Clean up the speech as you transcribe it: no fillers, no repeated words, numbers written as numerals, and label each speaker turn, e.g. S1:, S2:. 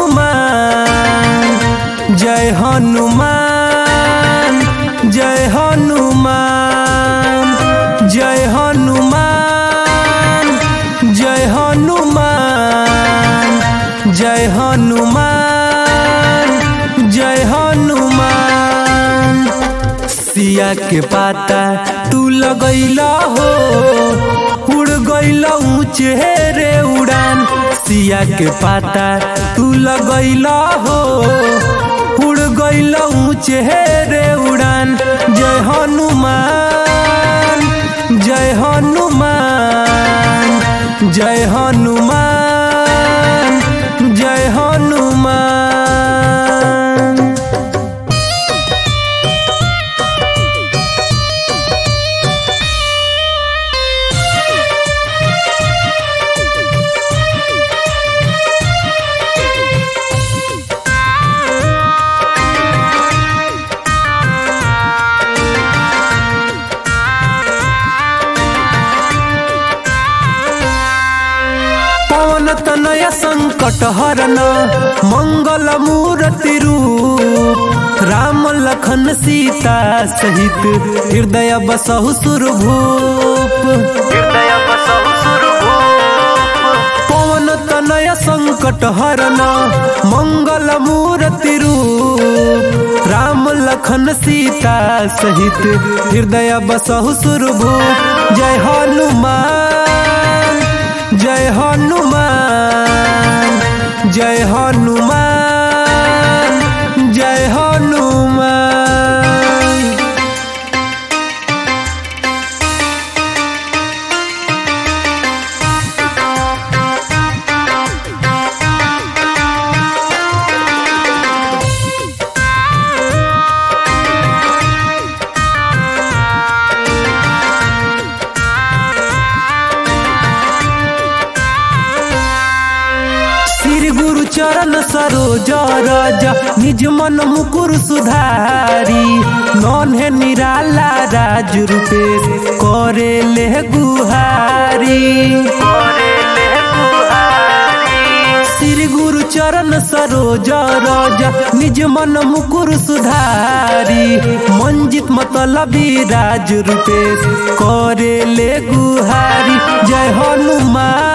S1: हनुमान जय हनुमान जय हनुमान जय हनुमान जय हनुमान जय हनुमान जय हनुमान। सिया के पाता तू लगैला हो उड़ गइला ऊंचे रे उड़ान। सिया के पाता तू लगैला हो उड़ गइला ऊंचे रे उड़ान। जय हनुमान जय हनुमान जय हनुमान जय हनुमान। तनय संकट हरन मंगल मूर्ति रूप। राम लखन सीता सहित हृदय बसहु सुरभूप। पवन तनय संकट हरन मंगल मूर्ति रूप। राम लखन सीता सहित हृदय बसहु सुरभूप। जय हनुमान जय हनुमान जय हनुमान जय हनुमान। गुरु चरण सरोज रज निज मन मुकुर सुधारी। नन्हे निराला राज रूपेश करे ले गुहारी। श्री गुरु चरण सरोज रज निज मन मुकुर सुधारी। मंजित मतलबी राज रूपेश करे ले गुहारी। जय हनुमान